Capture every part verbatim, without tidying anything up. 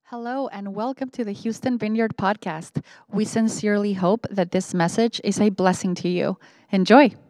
Hello, and welcome to the Houston Vineyard Podcast. We sincerely hope that this message is a blessing to you. Enjoy. Um,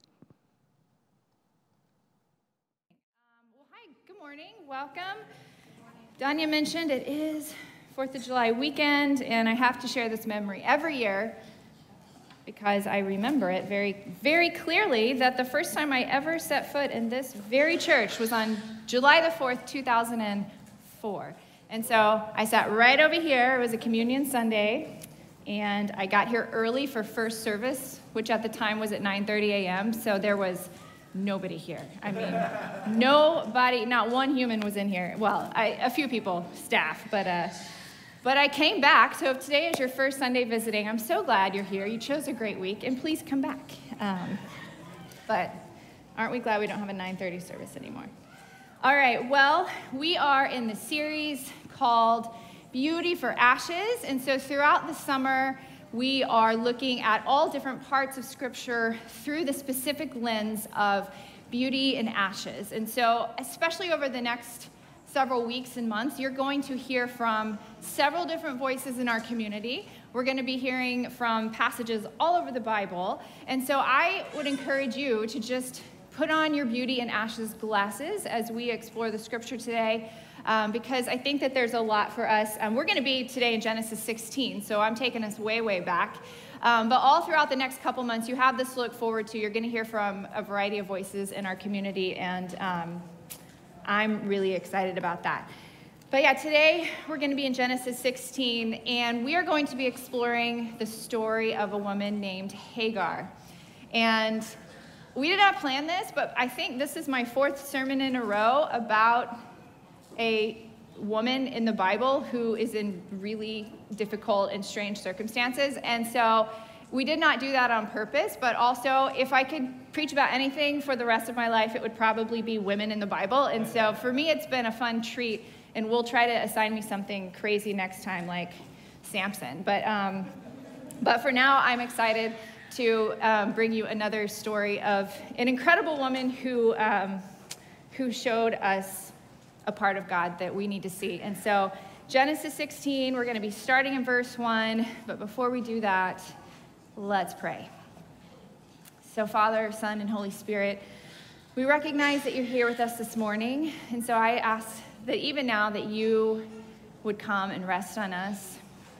well, hi, good morning, welcome. Danya mentioned it is fourth of July weekend, and I have to share this memory every year because I remember it very, very clearly that the first time I ever set foot in this very church was on July the fourth, two thousand four. And so I sat right over here. It was a communion Sunday, and I got here early for first service, which at the time was at nine thirty a.m., so there was nobody here. I mean, nobody, not one human was in here. Well, I, a few people, staff, but uh, but I came back. So if today is your first Sunday visiting, I'm so glad you're here. You chose a great week, and please come back. Um, but aren't we glad we don't have a nine thirty service anymore? All right, well, we are in the series called Beauty for Ashes, and so throughout the summer, we are looking at all different parts of Scripture through the specific lens of beauty and ashes. And so, especially over the next several weeks and months, you're going to hear from several different voices in our community. We're going to be hearing from passages all over the Bible, and so I would encourage you to just put on your beauty and ashes glasses as we explore the Scripture today. Um, because I think that there's a lot for us. Um, we're going to be today in Genesis sixteen, so I'm taking us way, way back. Um, but all throughout the next couple months, you have this to look forward to. You're going to hear from a variety of voices in our community, and um, I'm really excited about that. But yeah, today we're going to be in Genesis sixteen, and we are going to be exploring the story of a woman named Hagar. And we did not plan this, but I think this is my fourth sermon in a row about a woman in the Bible who is in really difficult and strange circumstances. And so we did not do that on purpose, but also if I could preach about anything for the rest of my life, it would probably be women in the Bible. And so for me, it's been a fun treat, and we'll try to assign me something crazy next time, like Samson. But, um, but for now, I'm excited to um, bring you another story of an incredible woman who, um, who showed us a part of God that we need to see. And so Genesis sixteen, we're going to be starting in verse one, but before we do that, let's pray. So Father, Son, and Holy Spirit, we recognize that you're here with us this morning, and so I ask that even now that you would come and rest on us.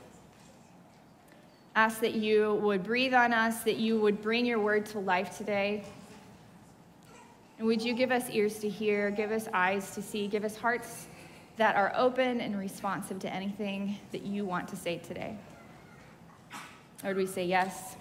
Ask that you would breathe on us, that you would bring your word to life today. And would you give us ears to hear, give us eyes to see, give us hearts that are open and responsive to anything that you want to say today. Lord, we say yes.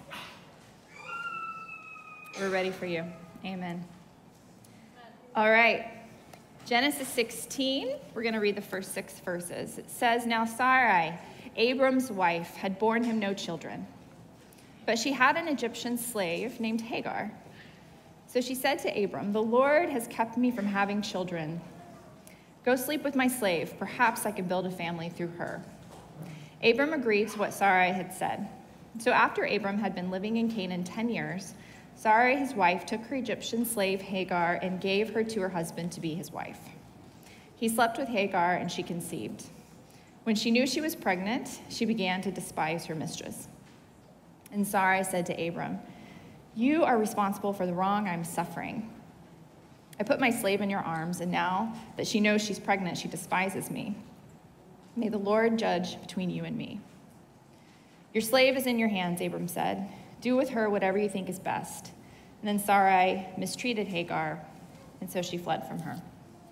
We're ready for you. Amen. All right. Genesis sixteen, we're going to read the first six verses. It says, "Now Sarai, Abram's wife, had borne him no children, but she had an Egyptian slave named Hagar. So she said to Abram, 'The Lord has kept me from having children. Go sleep with my slave. Perhaps I can build a family through her.' Abram agreed to what Sarai had said. So after Abram had been living in Canaan ten years, Sarai, his wife, took her Egyptian slave Hagar and gave her to her husband to be his wife. He slept with Hagar, and she conceived. When she knew she was pregnant, she began to despise her mistress. And Sarai said to Abram, 'You are responsible for the wrong I'm suffering. I put my slave in your arms, and now that she knows she's pregnant, she despises me. May the Lord judge between you and me.' 'Your slave is in your hands,' Abram said. 'Do with her whatever you think is best.' And then Sarai mistreated Hagar, and so she fled from her."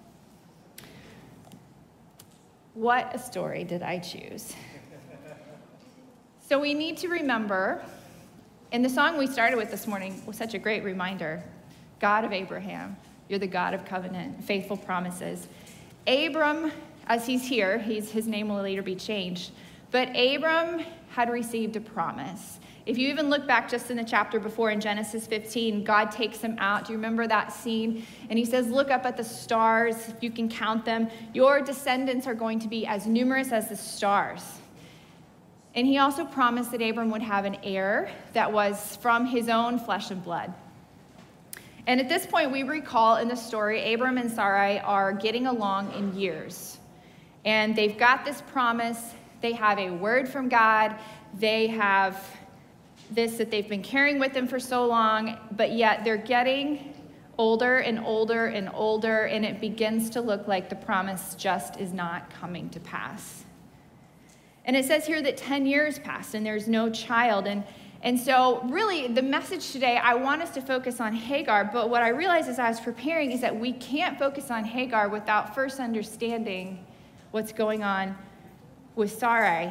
What a story did I choose. So we need to remember, and the song we started with this morning was such a great reminder, God of Abraham, you're the God of covenant, faithful promises. Abram, as he's here, he's, his name will later be changed, but Abram had received a promise. If you even look back just in the chapter before in Genesis fifteen, God takes him out. Do you remember that scene? And he says, "Look up at the stars, if you can count them. Your descendants are going to be as numerous as the stars." And he also promised that Abram would have an heir that was from his own flesh and blood. And at this point, we recall in the story, Abram and Sarai are getting along in years. And they've got this promise. They have a word from God. They have this that they've been carrying with them for so long, but yet they're getting older and older and older, and it begins to look like the promise just is not coming to pass. And it says here that ten years passed and there's no child. And, and so really the message today, I want us to focus on Hagar, but what I realized as I was preparing is that we can't focus on Hagar without first understanding what's going on with Sarai.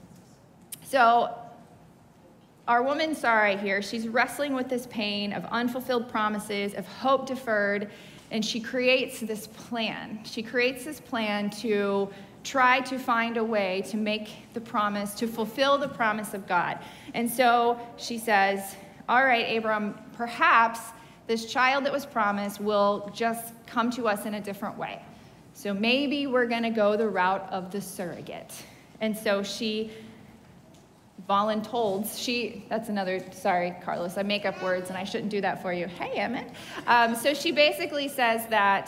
So our woman Sarai here, she's wrestling with this pain of unfulfilled promises, of hope deferred, and she creates this plan. She creates this plan to try to find a way to make the promise, to fulfill the promise of God. And so she says, all right, Abram, perhaps this child that was promised will just come to us in a different way. So maybe we're going to go the route of the surrogate. And so she voluntold, she, that's another, sorry, Carlos, I make up words and I shouldn't do that for you. Hey, Emmett. Um, so she basically says that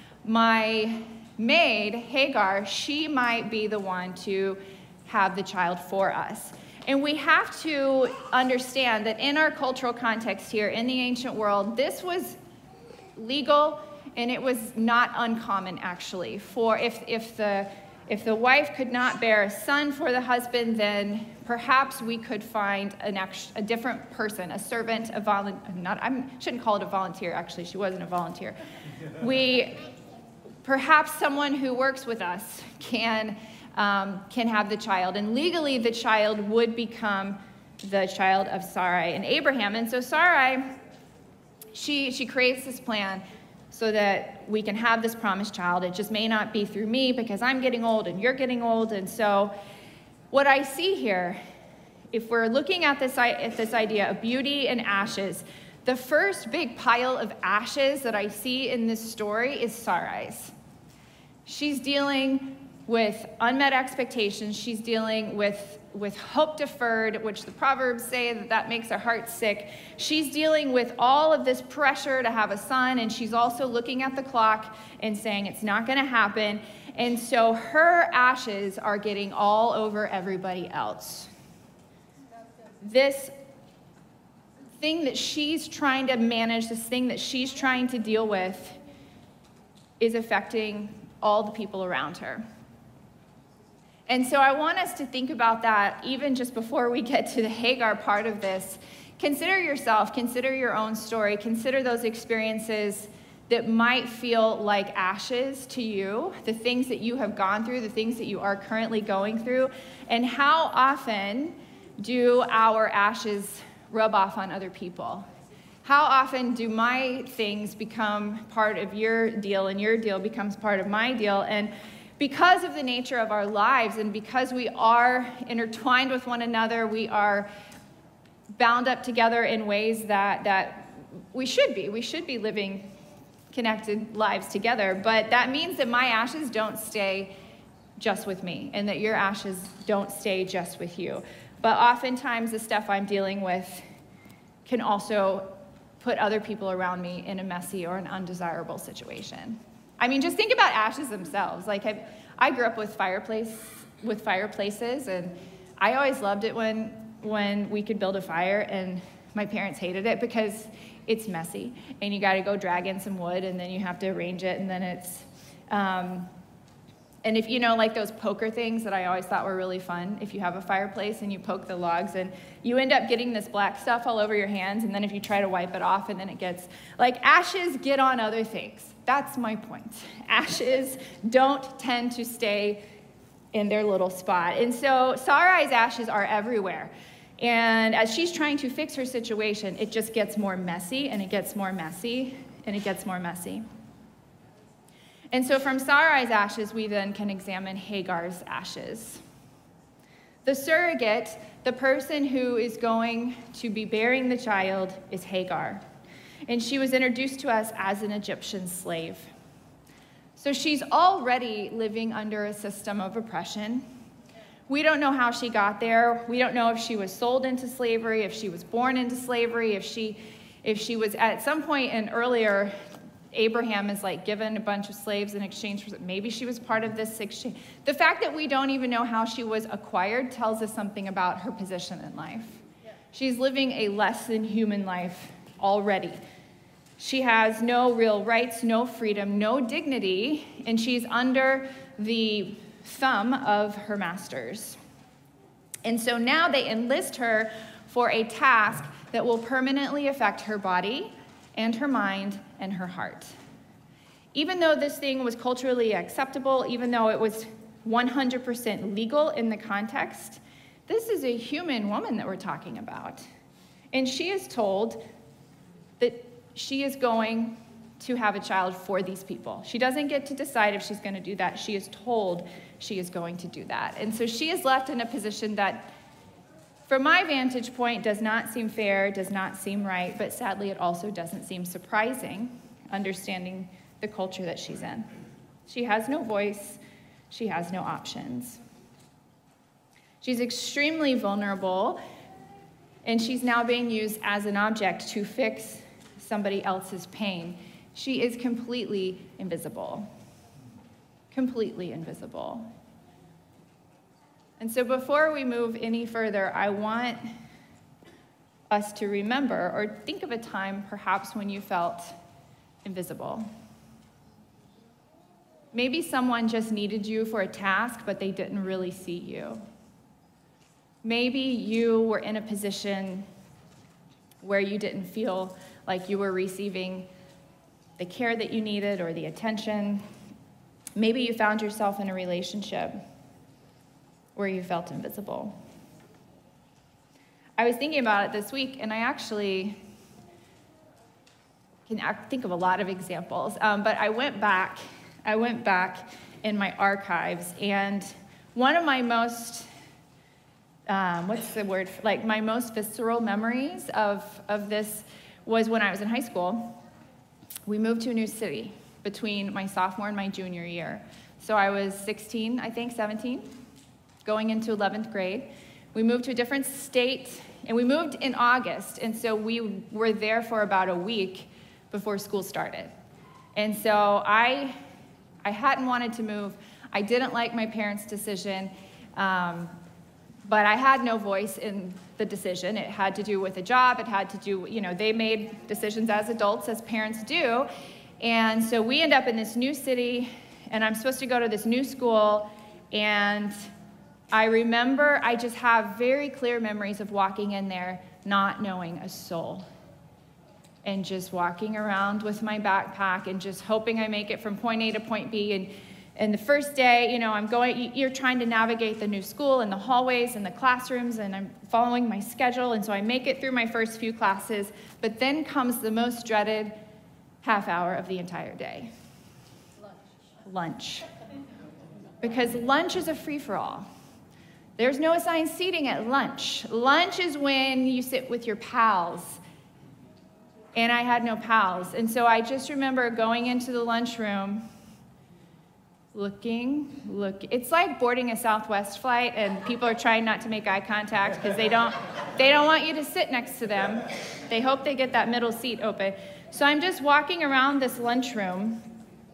my maid, Hagar, she might be the one to have the child for us. And we have to understand that in our cultural context here, in the ancient world, this was legal and it was not uncommon, actually, for if, if the If the wife could not bear a son for the husband, then perhaps we could find an ex- a different person, a servant, a volunteer. Not, I shouldn't call it a volunteer. Actually, she wasn't a volunteer. We, perhaps someone who works with us can um, can have the child, and legally the child would become the child of Sarai and Abraham. And so Sarai, she she creates this plan so that we can have this promised child. It just may not be through me because I'm getting old and you're getting old. And so what I see here, if we're looking at this, at this idea of beauty and ashes, the first big pile of ashes that I see in this story is Sarai's. She's dealing with unmet expectations. She's dealing with with hope deferred, which the Proverbs say that that makes our heart sick. She's dealing with all of this pressure to have a son, and she's also looking at the clock and saying it's not going to happen. And so her ashes are getting all over everybody else. This thing that she's trying to manage, this thing that she's trying to deal with, is affecting all the people around her. And so I want us to think about that even just before we get to the Hagar part of this. Consider yourself, consider your own story, consider those experiences that might feel like ashes to you, the things that you have gone through, the things that you are currently going through, and how often do our ashes rub off on other people? How often do my things become part of your deal and your deal becomes part of my deal? And because of the nature of our lives and because we are intertwined with one another, we are bound up together in ways that, that we should be. We should be living connected lives together. But that means that my ashes don't stay just with me and that your ashes don't stay just with you. But oftentimes the stuff I'm dealing with can also put other people around me in a messy or an undesirable situation. I mean, just think about ashes themselves. Like, I've, I grew up with fireplace, with fireplaces, and I always loved it when when we could build a fire, and my parents hated it because it's messy, and you got to go drag in some wood, and then you have to arrange it, and then it's, um, and if you know, like those poker things that I always thought were really fun, if you have a fireplace and you poke the logs, and you end up getting this black stuff all over your hands, and then if you try to wipe it off, and then it gets, like, ashes get on other things. That's my point. Ashes don't tend to stay in their little spot. And so Sarai's ashes are everywhere. And as she's trying to fix her situation, it just gets more messy, and it gets more messy, and it gets more messy. And so from Sarai's ashes, we then can examine Hagar's ashes. The surrogate, the person who is going to be bearing the child, is Hagar. And she was introduced to us as an Egyptian slave. So she's already living under a system of oppression. We don't know how she got there. We don't know if she was sold into slavery, if she was born into slavery, if she, if she was at some point in earlier Abraham is like given a bunch of slaves in exchange for, maybe she was part of this exchange. The fact that we don't even know how she was acquired tells us something about her position in life. Yeah. She's living a less than human life already. She has no real rights, no freedom, no dignity, and she's under the thumb of her masters. And so now they enlist her for a task that will permanently affect her body and her mind and her heart. Even though this thing was culturally acceptable, even though it was one hundred percent legal in the context, this is a human woman that we're talking about. And she is told that she is going to have a child for these people. She doesn't get to decide if she's going to do that. She is told she is going to do that. And so she is left in a position that, from my vantage point, does not seem fair, does not seem right, but sadly it also doesn't seem surprising, understanding the culture that she's in. She has no voice, she has no options. She's extremely vulnerable, and she's now being used as an object to fix somebody else's pain. She is completely invisible. Completely invisible. And so before we move any further, I want us to remember or think of a time perhaps when you felt invisible. Maybe someone just needed you for a task, but they didn't really see you. Maybe you were in a position where you didn't feel like you were receiving the care that you needed or the attention. Maybe you found yourself in a relationship where you felt invisible. I was thinking about it this week, and I actually can think of a lot of examples, um, but I went back, I went back in my archives, and one of my most, um, what's the word, like my most visceral memories of, of this was when I was in high school. We moved to a new city between my sophomore and my junior year. So I was sixteen, I think, seventeen. Going into eleventh grade. We moved to a different state, and we moved in August, and so we were there for about a week before school started. And so I, I hadn't wanted to move. I didn't like my parents' decision, um, but I had no voice in the decision. It had to do with a job. It had to do, you know, they made decisions as adults, as parents do. And so we end up in this new city, and I'm supposed to go to this new school, and I remember, I just have very clear memories of walking in there, not knowing a soul, and just walking around with my backpack and just hoping I make it from point A to point B. And, and the first day, you know, I'm going, you're trying to navigate the new school and the hallways and the classrooms, and I'm following my schedule, and so I make it through my first few classes, but then comes the most dreaded half hour of the entire day. Lunch. Lunch. Because lunch is a free-for-all. There's no assigned seating at lunch. Lunch is when you sit with your pals. And I had no pals. And so I just remember going into the lunchroom, looking, look. It's like boarding a Southwest flight, and people are trying not to make eye contact because they don't, they don't want you to sit next to them. They hope they get that middle seat open. So I'm just walking around this lunchroom.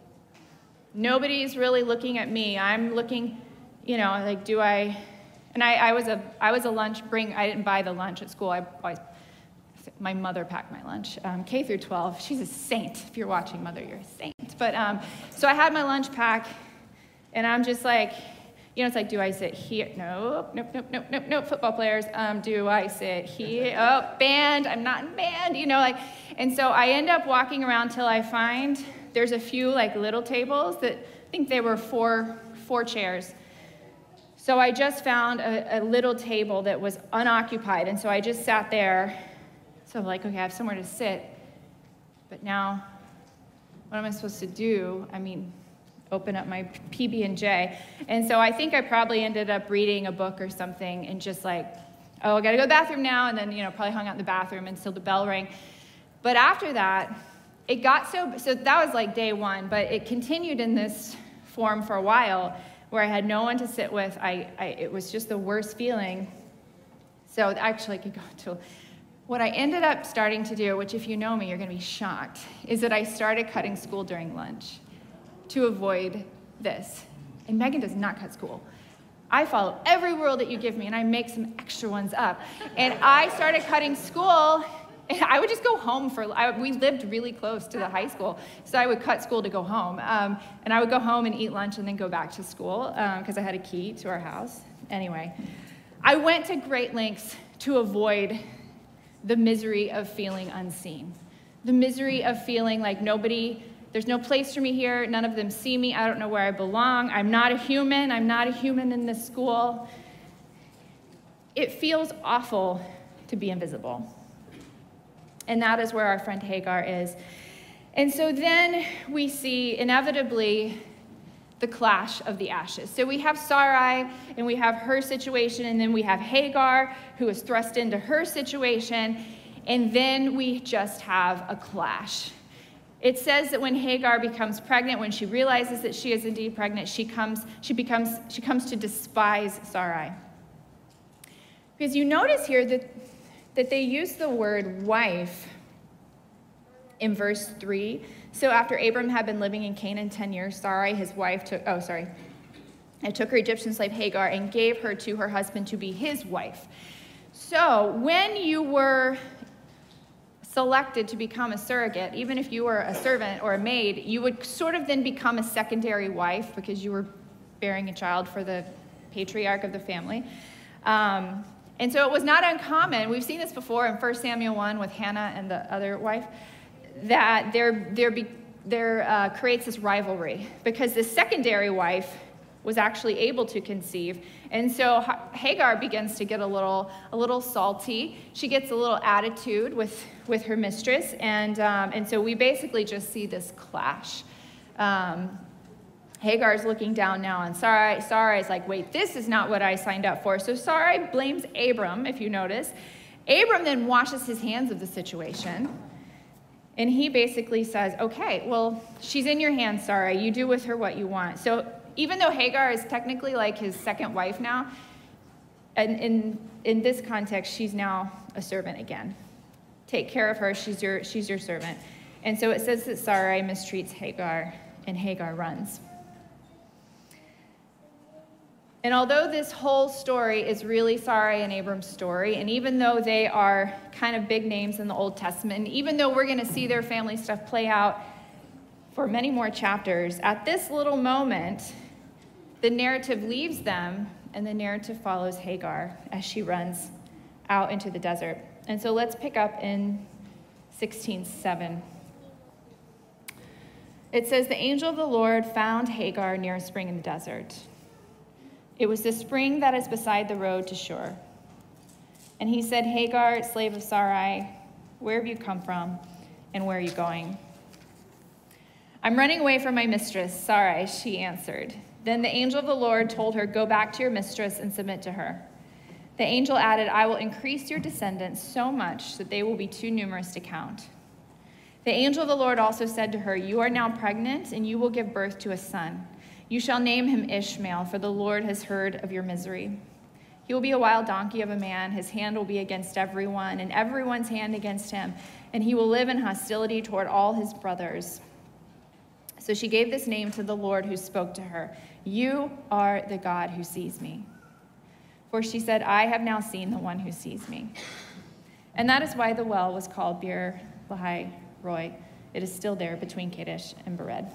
Nobody's really looking at me. I'm looking, you know, like, do I... And I, I was a I was a lunch bring. I didn't buy the lunch at school. I always, my mother packed my lunch. Um, K through twelve. She's a saint. If you're watching, Mother, you're a saint. But um, so I had my lunch pack, and I'm just like, you know, it's like, do I sit here? Nope, nope, nope, nope, nope, nope. Football players. Um, do I sit here? Oh, band. I'm not in band. You know, like, and so I end up walking around till I find there's a few like little tables that I think they were four four chairs. So I just found a, a little table that was unoccupied, and so I just sat there. So I'm like, okay, I have somewhere to sit. But now, what am I supposed to do? I mean, open up my P B and J. And so I think I probably ended up reading a book or something and just like, oh, I gotta go to the bathroom now, and then, you know, probably hung out in the bathroom until the bell rang. But after that, it got so, so that was like day one, but it continued in this form for a while where I had no one to sit with. I, I it was just the worst feeling. So actually I could go to what I ended up starting to do, which if you know me, you're going to be shocked, is that I started cutting school during lunch to avoid this. And Megan does not cut school. I follow every rule that you give me, and I make some extra ones up. And I started cutting school, and I would just go home for, I, we lived really close to the high school, so I would cut school to go home. Um, and I would go home and eat lunch and then go back to school, because um, I had a key to our house. Anyway, I went to great lengths to avoid the misery of feeling unseen, the misery of feeling like nobody, there's no place for me here, none of them see me, I don't know where I belong, I'm not a human, I'm not a human in this school. It feels awful to be invisible. And that is where our friend Hagar is. And so then we see, inevitably, the clash of the ashes. So we have Sarai, and we have her situation, and then we have Hagar, who is thrust into her situation, and then we just have a clash. It says that when Hagar becomes pregnant, when she realizes that she is indeed pregnant, she comes, she becomes, she comes to despise Sarai. Because you notice here that, that they use the word wife in verse three. So after Abram had been living in Canaan ten years, Sarai, his wife, took, oh, sorry, I took her Egyptian slave Hagar and gave her to her husband to be his wife. So when you were selected to become a surrogate, even if you were a servant or a maid, you would sort of then become a secondary wife because you were bearing a child for the patriarch of the family. Um, and so it was not uncommon, we've seen this before in First Samuel one with Hannah and the other wife, that there, there, be, there uh, creates this rivalry because the secondary wife was actually able to conceive. And so Hagar begins to get a little, a little salty. She gets a little attitude with, with her mistress. And, um, and so we basically just see this clash. Um, Hagar is looking down now on Sarai. Sarai is like, wait, this is not what I signed up for. So Sarai blames Abram, if you notice. Abram then washes his hands of the situation. And he basically says, okay, well, she's in your hands, Sarai. You do with her what you want. So even though Hagar is technically like his second wife now, and in, in this context, she's now a servant again. Take care of her. She's your, she's your servant. And so it says that Sarai mistreats Hagar, and Hagar runs. And although this whole story is really Sarai and Abram's story, and even though they are kind of big names in the Old Testament, and even though we're going to see their family stuff play out for many more chapters, at this little moment, the narrative leaves them, and the narrative follows Hagar as she runs out into the desert. And so let's pick up in sixteen seven. It says, the angel of the Lord found Hagar near a spring in the desert. It was the spring that is beside the road to Shur. And he said, Hagar, slave of Sarai, where have you come from, and where are you going? I'm running away from my mistress, Sarai, she answered. Then the angel of the Lord told her, go back to your mistress and submit to her. The angel added, I will increase your descendants so much that they will be too numerous to count. The angel of the Lord also said to her, you are now pregnant, and you will give birth to a son. You shall name him Ishmael, for the Lord has heard of your misery. He will be a wild donkey of a man. His hand will be against everyone, and everyone's hand against him. And he will live in hostility toward all his brothers. So she gave this name to the Lord who spoke to her. You are the God who sees me. For she said, I have now seen the one who sees me. And that is why the well was called Beer Lahai Roi. It is still there between Kadesh and Bered.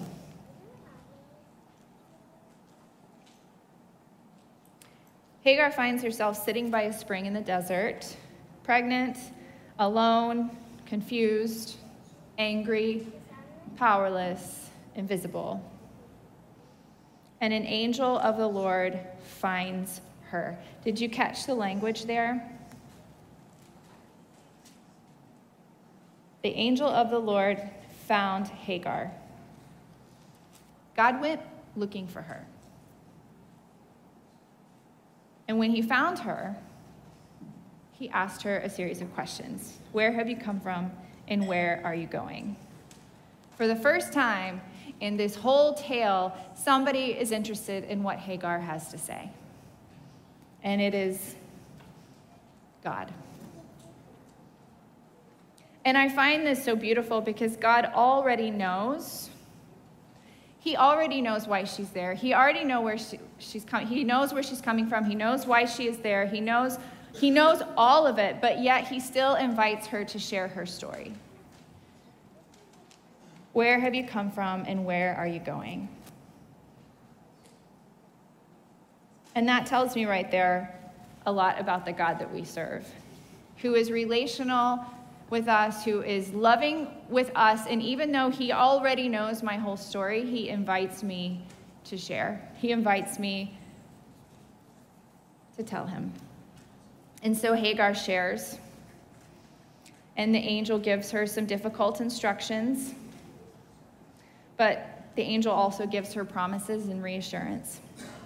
Hagar finds herself sitting by a spring in the desert, pregnant, alone, confused, angry, powerless, invisible. And an angel of the Lord finds her. Did you catch the language there? The angel of the Lord found Hagar. God went looking for her. And when he found her, he asked her a series of questions. Where have you come from, and where are you going? For the first time in this whole tale, somebody is interested in what Hagar has to say. And it is God. And I find this so beautiful because God already knows. He already knows why she's there. He already know where she, she's coming. He knows where she's coming from. He knows why she is there. He knows, he knows all of it, but yet he still invites her to share her story. Where have you come from and where are you going? And that tells me right there a lot about the God that we serve, who is relational with us, who is loving with us, and even though he already knows my whole story, he invites me to share. He invites me to tell him. And so Hagar shares, and the angel gives her some difficult instructions, but the angel also gives her promises and reassurance.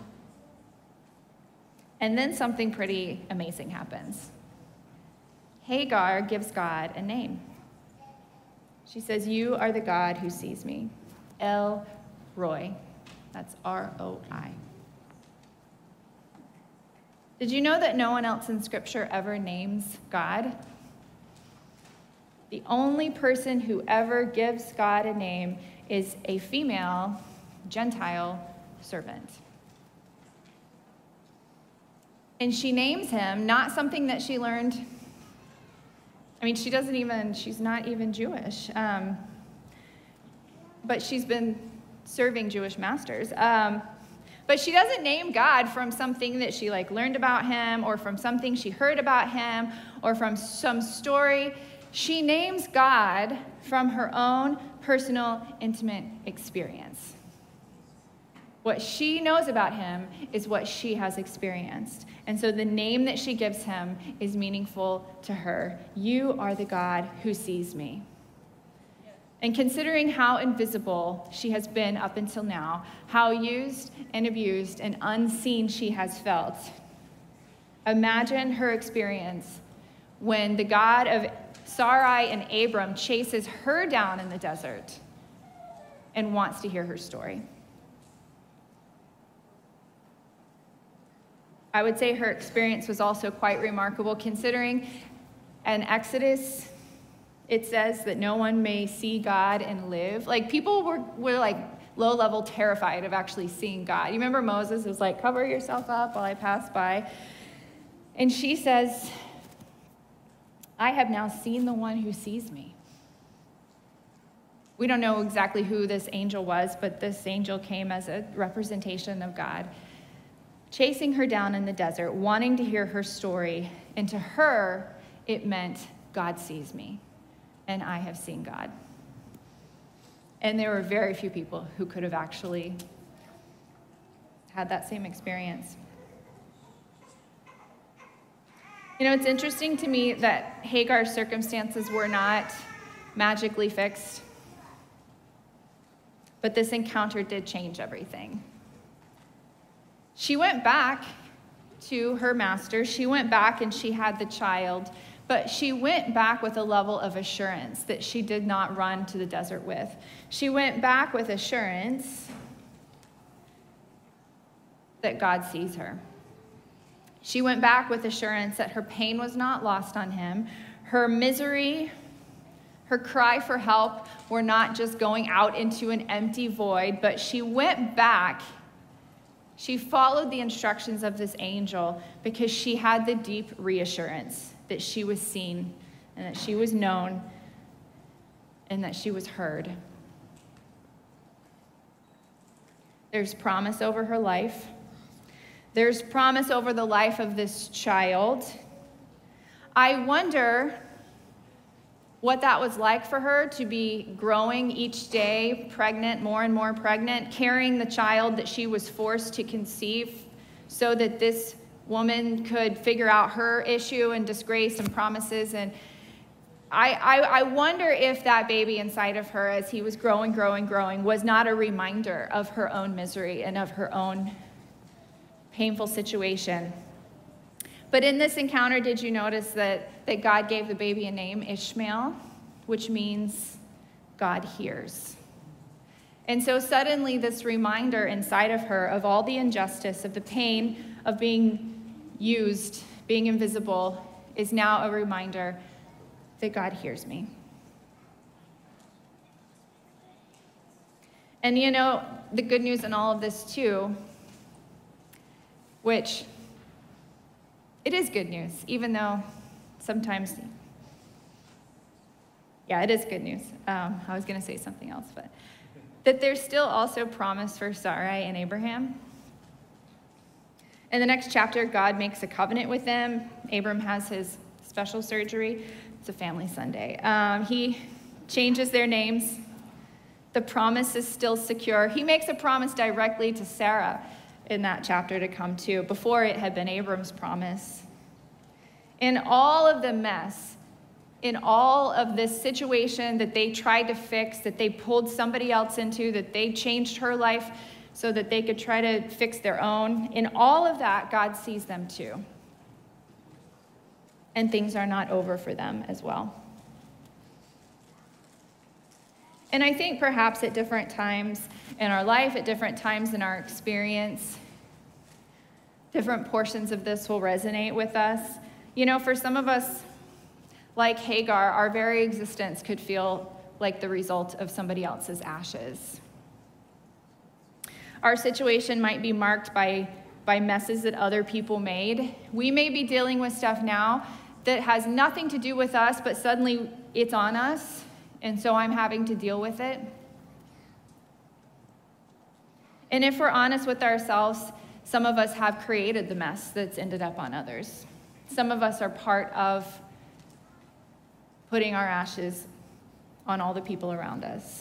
And then something pretty amazing happens. Hagar gives God a name. She says, "You are the God who sees me." El Roi. That's R O I. Did you know that no one else in Scripture ever names God? The only person who ever gives God a name is a female Gentile servant. And she names him, not something that she learned. I mean, she doesn't even, she's not even Jewish. Um, but she's been serving Jewish masters. Um, but she doesn't name God from something that she like learned about him or from something she heard about him or from some story. She names God from her own personal, intimate experience. What she knows about him is what she has experienced. And so the name that she gives him is meaningful to her. You are the God who sees me. And considering how invisible she has been up until now, how used and abused and unseen she has felt, imagine her experience when the God of Sarai and Abram chases her down in the desert and wants to hear her story. I would say her experience was also quite remarkable, considering in Exodus, it says that no one may see God and live. Like, people were, were like low-level terrified of actually seeing God. You remember Moses was like, "Cover yourself up while I pass by." And she says, "I have now seen the one who sees me." We don't know exactly who this angel was, but this angel came as a representation of God, chasing her down in the desert, wanting to hear her story. And to her, it meant, God sees me, and I have seen God. And there were very few people who could have actually had that same experience. You know, it's interesting to me that Hagar's circumstances were not magically fixed, but this encounter did change everything. She went back to her master. She went back and she had the child, but she went back with a level of assurance that she did not run to the desert with. She went back with assurance that God sees her. She went back with assurance that her pain was not lost on him. Her misery, her cry for help were not just going out into an empty void, but she went back. She followed the instructions of this angel because she had the deep reassurance that she was seen and that she was known and that she was heard. There's promise over her life. There's promise over the life of this child. I wonder what that was like for her to be growing each day, pregnant, more and more pregnant, carrying the child that she was forced to conceive so that this woman could figure out her issue and disgrace and promises. And I, I, I wonder if that baby inside of her, as he was growing, growing, growing, was not a reminder of her own misery and of her own painful situation. But in this encounter, did you notice that, that God gave the baby a name, Ishmael, which means God hears? And so suddenly this reminder inside of her of all the injustice, of the pain of being used, being invisible, is now a reminder that God hears me. And you know, the good news in all of this too, which it is good news, even though sometimes, yeah, it is good news. Um, I was going to say something else, but that there's still also promise for Sarai and Abraham. In the next chapter, God makes a covenant with them. Abram has his special surgery. It's a family Sunday. Um, he changes their names. The promise is still secure. He makes a promise directly to Sarah in that chapter to come too, before it had been Abram's promise. In all of the mess, in all of this situation that they tried to fix, that they pulled somebody else into, that they changed her life so that they could try to fix their own, in all of that, God sees them too. And things are not over for them as well. And I think perhaps at different times in our life, at different times in our experience, different portions of this will resonate with us. You know, for some of us, like Hagar, our very existence could feel like the result of somebody else's ashes. Our situation might be marked by, by messes that other people made. We may be dealing with stuff now that has nothing to do with us, but suddenly it's on us, and so I'm having to deal with it. And if we're honest with ourselves, some of us have created the mess that's ended up on others. Some of us are part of putting our ashes on all the people around us.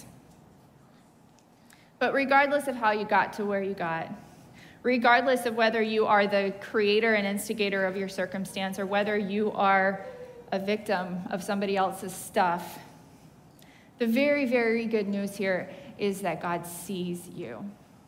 But regardless of how you got to where you got, regardless of whether you are the creator and instigator of your circumstance or whether you are a victim of somebody else's stuff, the very, very good news here is that God sees you.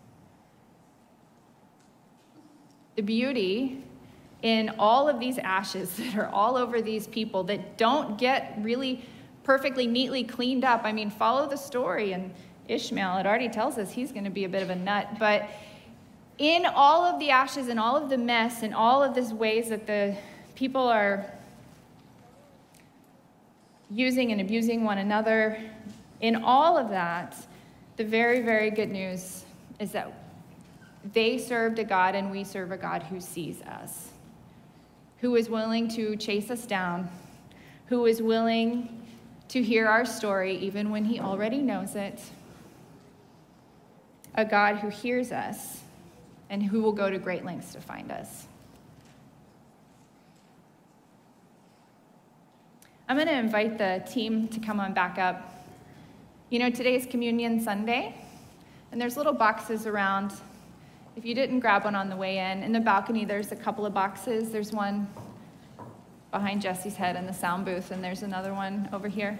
The beauty in all of these ashes that are all over these people that don't get really perfectly, neatly cleaned up. I mean, follow the story, and Ishmael, it already tells us he's going to be a bit of a nut. But in all of the ashes and all of the mess and all of these ways that the people are using and abusing one another, in all of that, the very, very good news is that they served a God and we serve a God who sees us, who is willing to chase us down, who is willing to hear our story even when he already knows it, a God who hears us and who will go to great lengths to find us. I'm going to invite the team to come on back up. You know, today's Communion Sunday, and there's little boxes around. If you didn't grab one on the way in, in the balcony, there's a couple of boxes. There's one behind Jesse's head in the sound booth, and there's another one over here.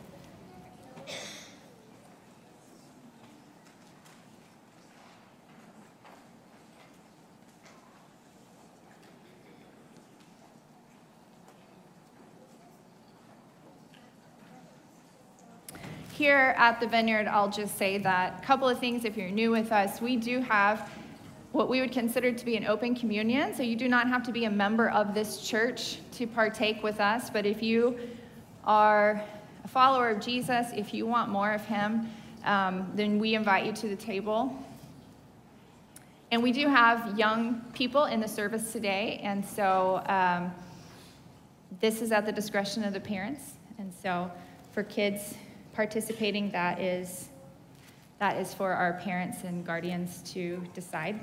Here at the Vineyard, I'll just say that a couple of things if you're new with us. We do have what we would consider to be an open communion, so you do not have to be a member of this church to partake with us, but if you are a follower of Jesus, if you want more of him, um, then we invite you to the table. And we do have young people in the service today, and so um, this is at the discretion of the parents, and so for kids participating, that is that is for our parents and guardians to decide.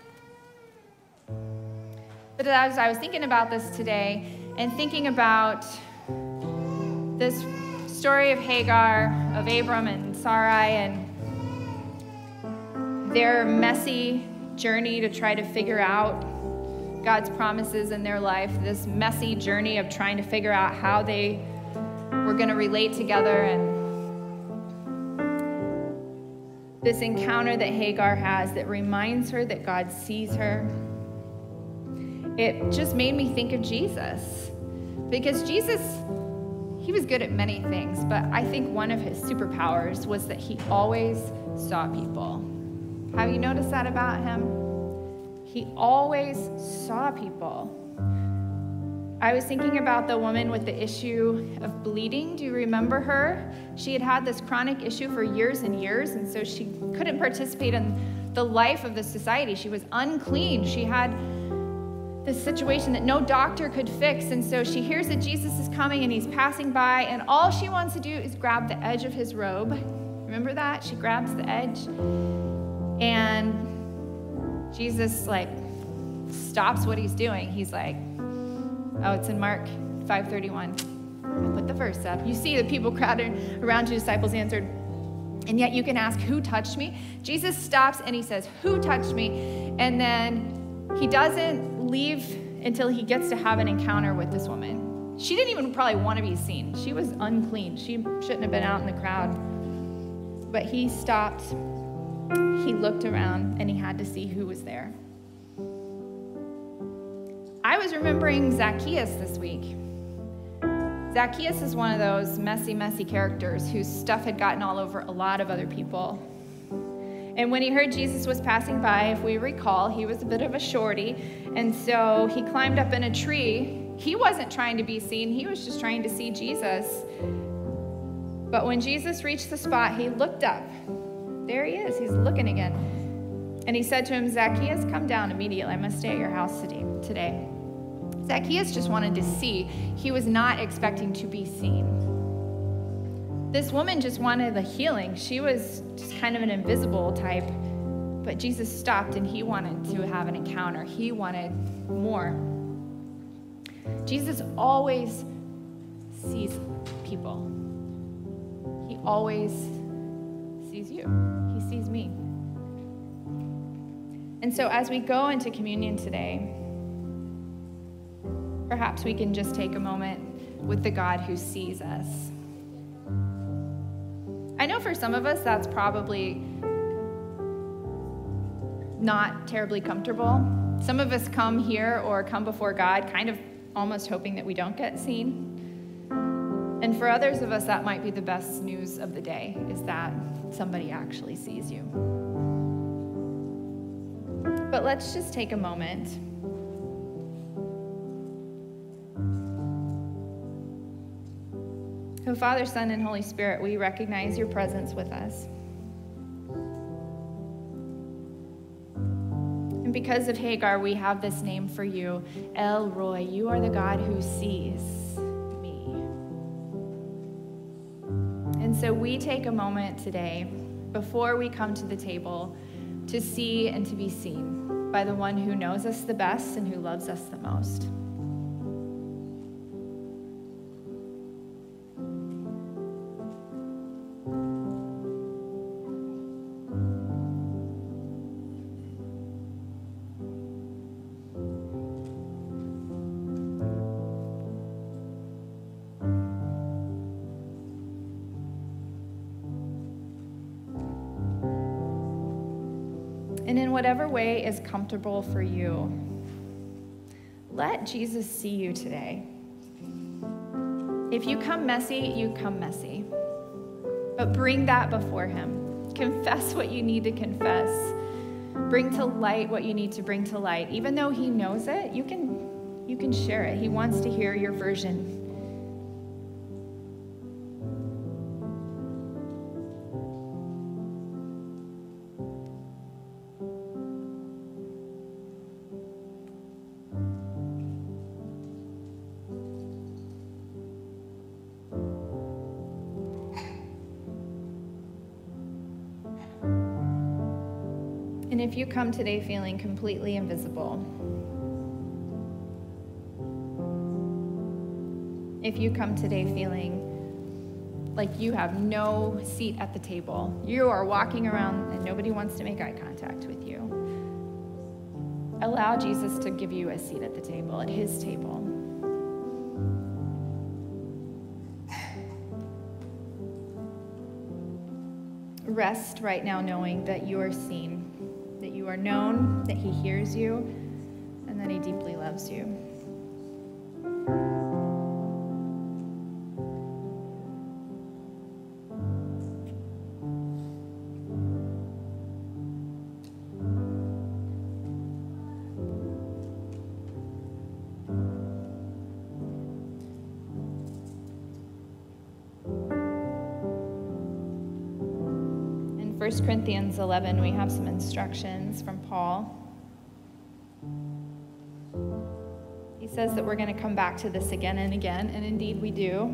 But as I was thinking about this today and thinking about this story of Hagar, of Abram and Sarai, and their messy journey to try to figure out God's promises in their life, this messy journey of trying to figure out how they were going to relate together, and this encounter that Hagar has that reminds her that God sees her, it just made me think of Jesus. Because Jesus, he was good at many things, but I think one of his superpowers was that he always saw people. Have you noticed that about him? He always saw people. I was thinking about the woman with the issue of bleeding. Do you remember her? She had had this chronic issue for years and years, and so she couldn't participate in the life of the society. She was unclean. She had this situation that no doctor could fix, and so she hears that Jesus is coming and he's passing by, and all she wants to do is grab the edge of his robe. Remember that? She grabs the edge, and Jesus like stops what he's doing. He's like, oh, it's in Mark five thirty-one. I put the verse up. You see the people crowded around you, disciples answered, and yet you can ask, who touched me? Jesus stops and he says, who touched me? And then he doesn't leave until he gets to have an encounter with this woman. She didn't even probably want to be seen. She was unclean. She shouldn't have been out in the crowd. But he stopped, he looked around, and he had to see who was there. I was remembering Zacchaeus this week. Zacchaeus is one of those messy, messy characters whose stuff had gotten all over a lot of other people. And when he heard Jesus was passing by, if we recall, he was a bit of a shorty, and so he climbed up in a tree. He wasn't trying to be seen, he was just trying to see Jesus. But when Jesus reached the spot, he looked up. There he is, he's looking again. And he said to him, Zacchaeus, come down immediately. I must stay at your house today. Zacchaeus just wanted to see. He was not expecting to be seen. This woman just wanted the healing. She was just kind of an invisible type. But Jesus stopped and he wanted to have an encounter. He wanted more. Jesus always sees people. He always sees you. He sees me. And so as we go into communion today, perhaps we can just take a moment with the God who sees us. I know for some of us that's probably not terribly comfortable. Some of us come here or come before God kind of almost hoping that we don't get seen. And for others of us, that might be the best news of the day, is that somebody actually sees you. But let's just take a moment. So Father, Son, and Holy Spirit, we recognize your presence with us. And because of Hagar, we have this name for you, El Roi. You are the God who sees me. And so we take a moment today, before we come to the table, to see and to be seen by the one who knows us the best and who loves us the most. And in whatever way is comfortable for you, let Jesus see you today. If you come messy, you come messy. But bring that before him. Confess what you need to confess. Bring to light what you need to bring to light. Even though he knows it, you can, you can share it. He wants to hear your version. And if you come today feeling completely invisible, if you come today feeling like you have no seat at the table, you are walking around and nobody wants to make eye contact with you, allow Jesus to give you a seat at the table, at his table. Rest right now knowing that you are seen, that you are known, that he hears you, and that he deeply loves you. First Corinthians eleven, we have some instructions from Paul. He says that we're going to come back to this again and again, and indeed we do.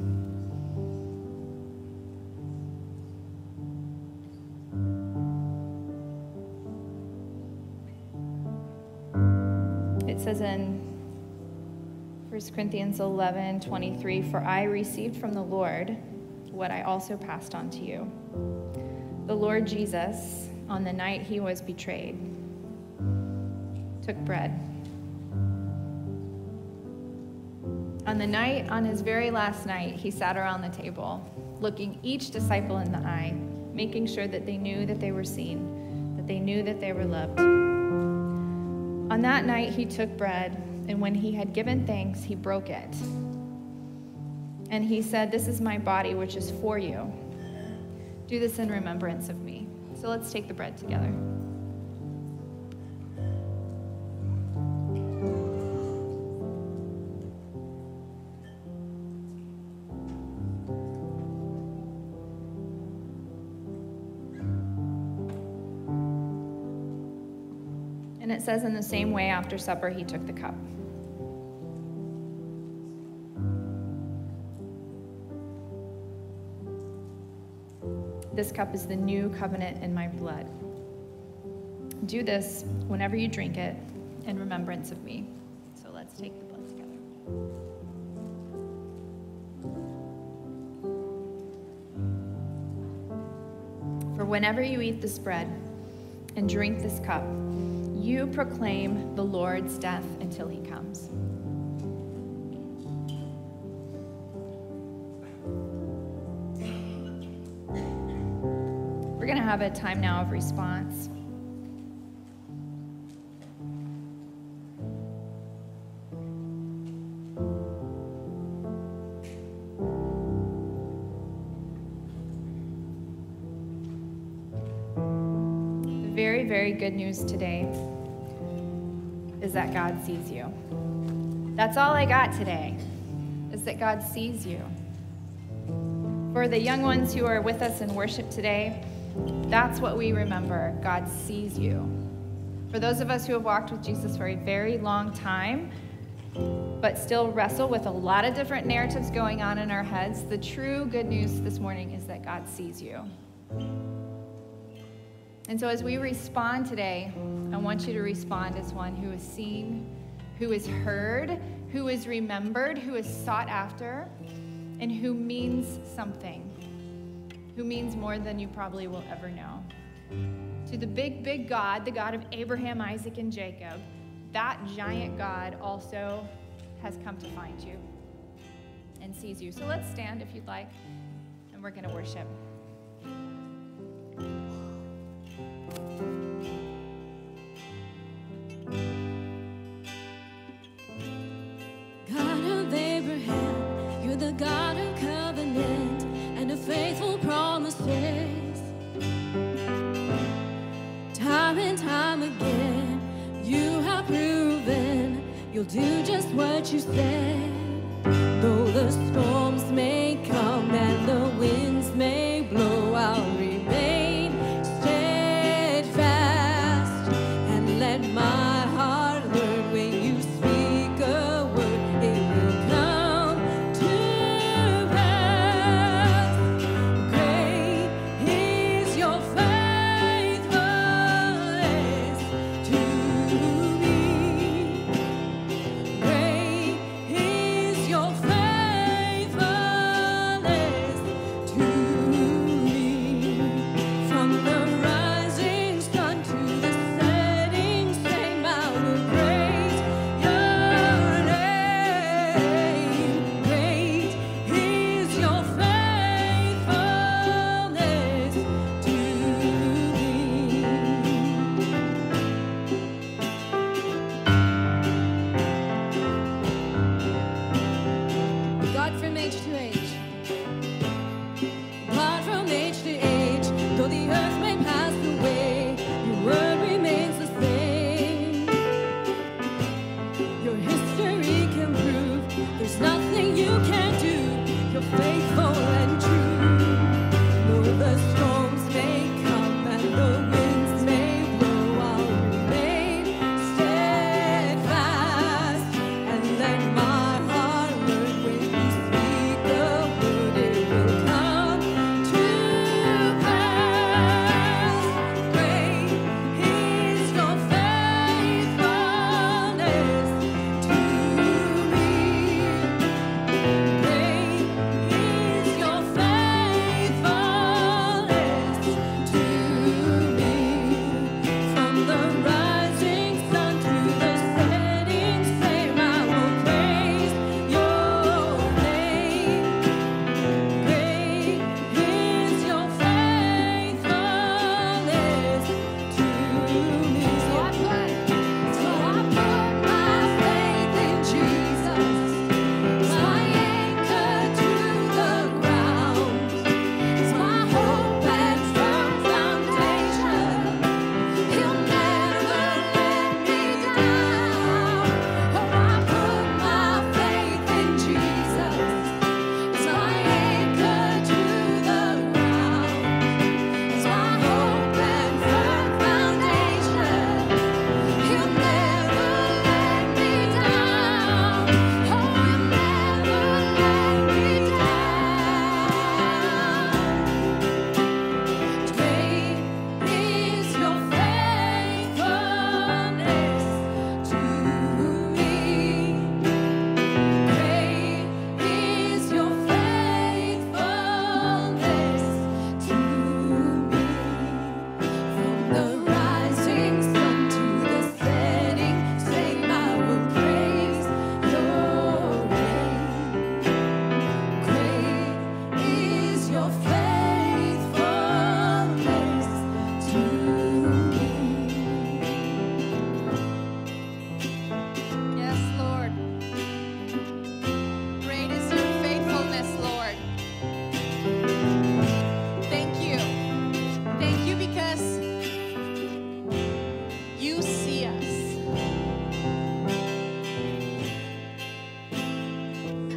It says in First Corinthians eleven twenty-three, "For I received from the Lord what I also passed on to you. The Lord Jesus, on the night he was betrayed, took bread. On the night, on his very last night, he sat around the table, looking each disciple in the eye, making sure that they knew that they were seen, that they knew that they were loved. On that night, he took bread, and when he had given thanks, he broke it. And he said, 'This is my body, which is for you. Do this in remembrance of me.'" So let's take the bread together. And it says, in the same way, after supper, he took the cup. "This cup is the new covenant in my blood. Do this whenever you drink it in remembrance of me." So let's take the blood together. "For whenever you eat this bread and drink this cup, you proclaim the Lord's death until he comes." We're going to have a time now of response. The very, very good news today is that God sees you. That's all I got today, is that God sees you. For the young ones who are with us in worship today, that's what we remember. God sees you. For those of us who have walked with Jesus for a very long time, but still wrestle with a lot of different narratives going on in our heads, the true good news this morning is that God sees you. And so as we respond today, I want you to respond as one who is seen, who is heard, who is remembered, who is sought after, and who means something. Who means more than you probably will ever know. To the big, big God, the God of Abraham, Isaac, and Jacob, that giant God also has come to find you and sees you. So let's stand if you'd like, and we're going to worship. God of Abraham, you're the God of covenant and of faithful promises. Time and time again, you have proven you'll do just what you said. Though the storms may come and the winds may blow, I'll remain steadfast and let my heart learn when you speak a word, it will come to pass. Great is your faithfulness to me. Great is your faithfulness.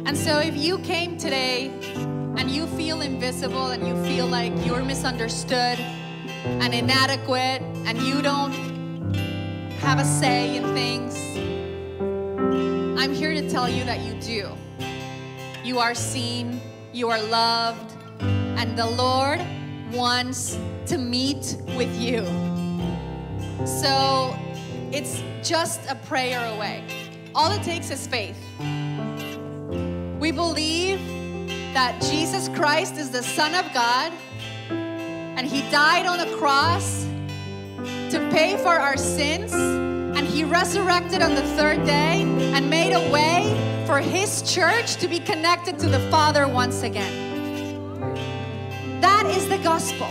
And so if you came today and you feel invisible and you feel like you're misunderstood and inadequate and you don't have a say in things, I'm here to tell you that you do. You are seen, you are loved, and the Lord wants to meet with you. So it's just a prayer away. All it takes is faith. We believe that Jesus Christ is the Son of God, and He died on the cross to pay for our sins, and He resurrected on the third day and made a way for His church to be connected to the Father once again. That is the gospel.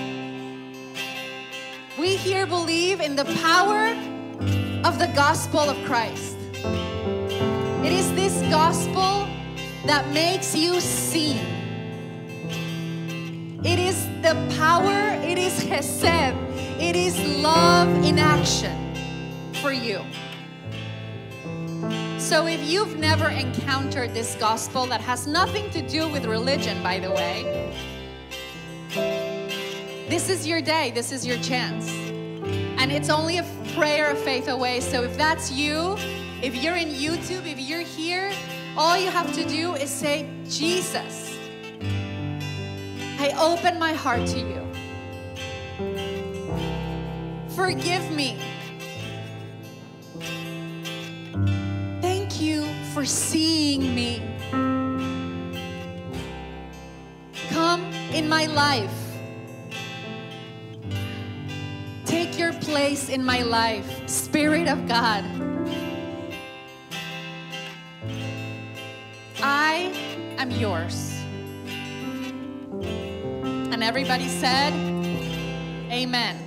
We here believe in the power of the gospel of Christ. It is this gospel that makes you seen. It is the power, it is Chesed, it is love in action for you. So if you've never encountered this gospel that has nothing to do with religion, by the way, this is your day, this is your chance. And it's only a prayer of faith away. So if that's you, if you're in YouTube, if you're here, all you have to do is say, Jesus, I open my heart to you. Forgive me. Thank you for seeing me. Come in my life. Take your place in my life, Spirit of God. I am yours. And everybody said, amen.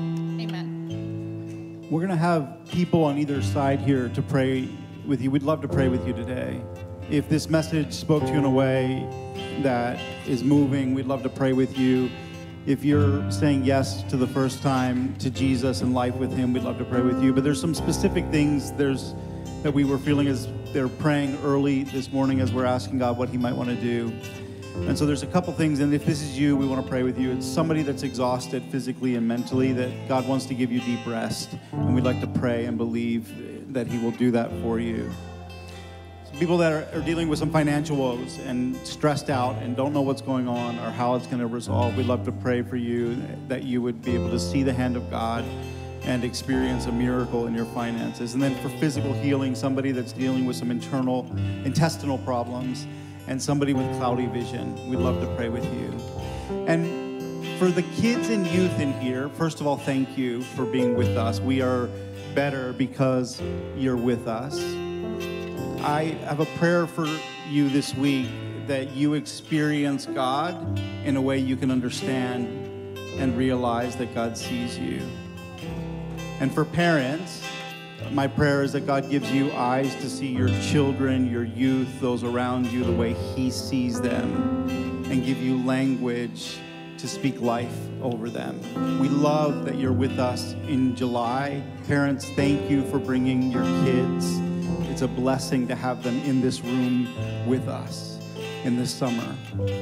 Amen. We're going to have people on either side here to pray with you. We'd love to pray with you today. If this message spoke to you in a way that is moving, we'd love to pray with you. If you're saying yes to the first time to Jesus and life with Him, we'd love to pray with you. But there's some specific things there's that we were feeling as they're praying early this morning as we're asking God what He might want to do. And so there's a couple things, and if this is you, we want to pray with you. It's somebody that's exhausted physically and mentally, that God wants to give you deep rest. And we'd like to pray and believe that He will do that for you. People that are, are dealing with some financial woes and stressed out and don't know what's going on or how it's going to resolve, we'd love to pray for you that you would be able to see the hand of God and experience a miracle in your finances. And then for physical healing, somebody that's dealing with some internal intestinal problems and somebody with cloudy vision, we'd love to pray with you. And for the kids and youth in here, first of all, thank you for being with us. We are better because you're with us. I have a prayer for you this week that you experience God in a way you can understand and realize that God sees you. And for parents, my prayer is that God gives you eyes to see your children, your youth, those around you the way He sees them, and give you language to speak life over them. We love that you're with us in July. Parents, thank you for bringing your kids. It's a blessing to have them in this room with us in this summer.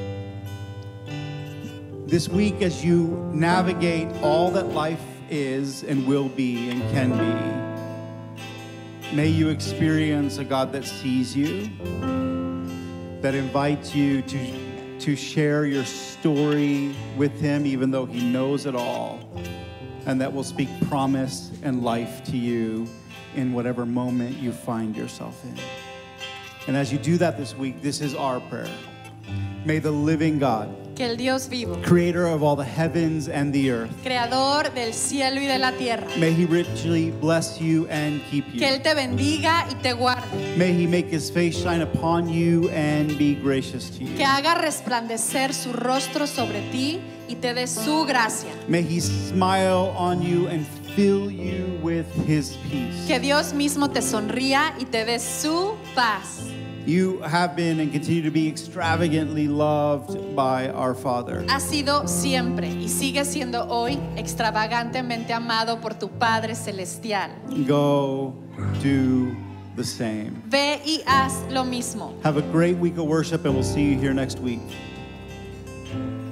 This week, as you navigate all that life is and will be and can be, may you experience a God that sees you, that invites you to, to share your story with Him, even though He knows it all, and that will speak promise and life to you in whatever moment you find yourself in. And as you do that this week, this is our prayer. May the living God, Que el Dios vivo, creator of all the heavens and the earth, creador del cielo y de la tierra, may He richly bless you and keep you. que Él te bendiga y te guarde, May He make His face shine upon you and be gracious to you. que haga resplandecer su rostro sobre ti y te dé su gracia. May He smile on you and fill you with His peace. Que Dios mismo te sonría y te dé su paz. You have been and continue to be extravagantly loved by our Father. Has sido siempre y sigue siendo hoy extravagantemente amado por tu Padre Celestial. Go do the same. Ve y haz lo mismo. Have a great week of worship, and we'll see you here next week.